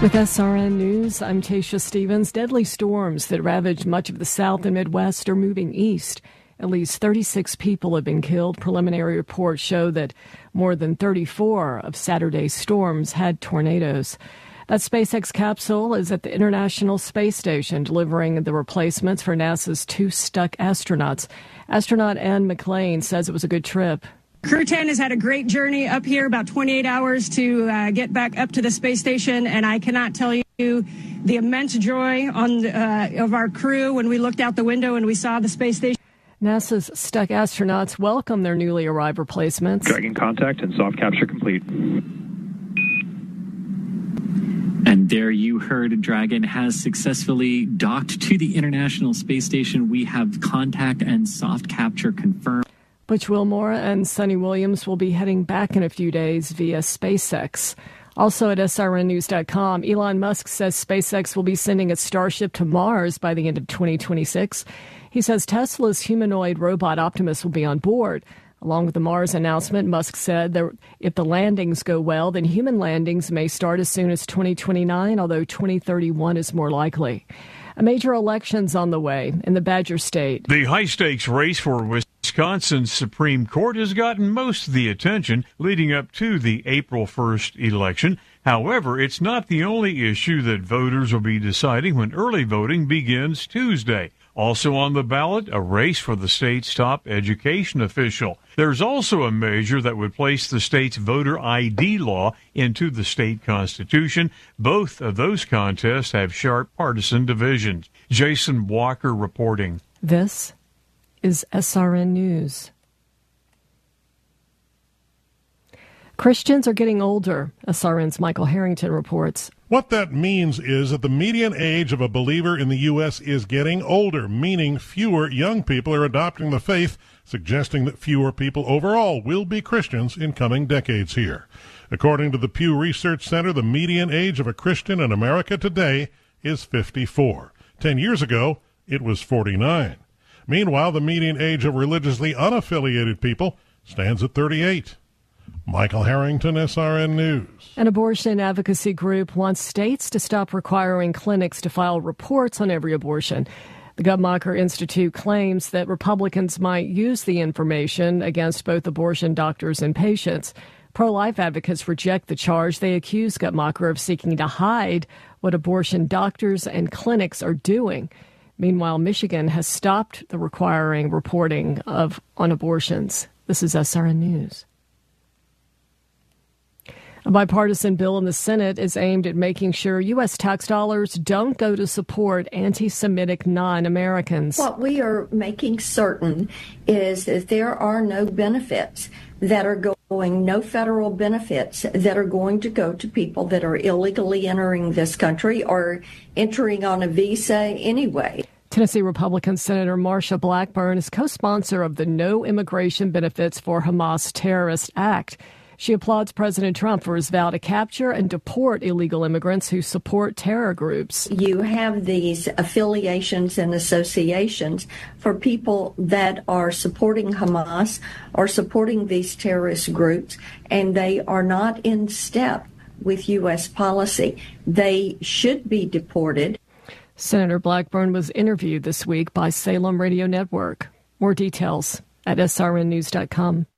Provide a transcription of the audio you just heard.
With SRN News, I'm Tasha Stevens. Deadly storms that ravaged much of the South and Midwest are moving east. At least 36 people have been killed. Preliminary reports show that more than 34 of Saturday's storms had tornadoes. That SpaceX capsule is at the International Space Station, delivering the replacements for NASA's 2 stuck astronauts. Astronaut Anne McLean says it was a good trip. Crew 10 has had a great journey up here, about 28 hours to get back up to the space station, and I cannot tell you the immense joy of our crew when we looked out the window and we saw the space station. NASA's stuck astronauts welcome their newly arrived replacements. Dragon contact and soft capture complete. And there you heard Dragon has successfully docked to the International Space Station. We have contact and soft capture confirmed. Butch Wilmore and Sunny Williams will be heading back in a few days via SpaceX. Also at srnnews.com, Elon Musk says SpaceX will be sending its Starship to Mars by the end of 2026. He says Tesla's humanoid robot Optimus will be on board. Along with the Mars announcement, Musk said that if the landings go well, then human landings may start as soon as 2029, although 2031 is more likely. A major election's on the way in the Badger State. The high-stakes race for Wisconsin's Supreme Court has gotten most of the attention leading up to the April 1st election. However, it's not the only issue that voters will be deciding when early voting begins Tuesday. Also on the ballot, a race for the state's top education official. There's also a measure that would place the state's voter ID law into the state constitution. Both of those contests have sharp partisan divisions. Jason Walker reporting. This is SRN News. Christians are getting older, SRN's Michael Harrington reports. What that means is that the median age of a believer in the U.S. is getting older, meaning fewer young people are adopting the faith, suggesting that fewer people overall will be Christians in coming decades here. According to the Pew Research Center, the median age of a Christian in America today is 54. 10 years ago, it was 49. Meanwhile, the median age of religiously unaffiliated people stands at 38. Michael Harrington, SRN News. An abortion advocacy group wants states to stop requiring clinics to file reports on every abortion. The Guttmacher Institute claims that Republicans might use the information against both abortion doctors and patients. Pro-life advocates reject the charge. They accuse Guttmacher of seeking to hide what abortion doctors and clinics are doing. Meanwhile, Michigan has stopped the requiring reporting on abortions. This is SRN News. A bipartisan bill in the Senate is aimed at making sure U.S. tax dollars don't go to support anti-Semitic non-Americans. What we are making certain is that there are no benefits that are going, no federal benefits that are going to go to people that are illegally entering this country or entering on a visa anyway. Tennessee Republican Senator Marsha Blackburn is co-sponsor of the No Immigration Benefits for Hamas Terrorist Act. She applauds President Trump for his vow to capture and deport illegal immigrants who support terror groups. You have these affiliations and associations for people that are supporting Hamas or supporting these terrorist groups, and they are not in step with U.S. policy. They should be deported. Senator Blackburn was interviewed this week by Salem Radio Network. More details at srnnews.com.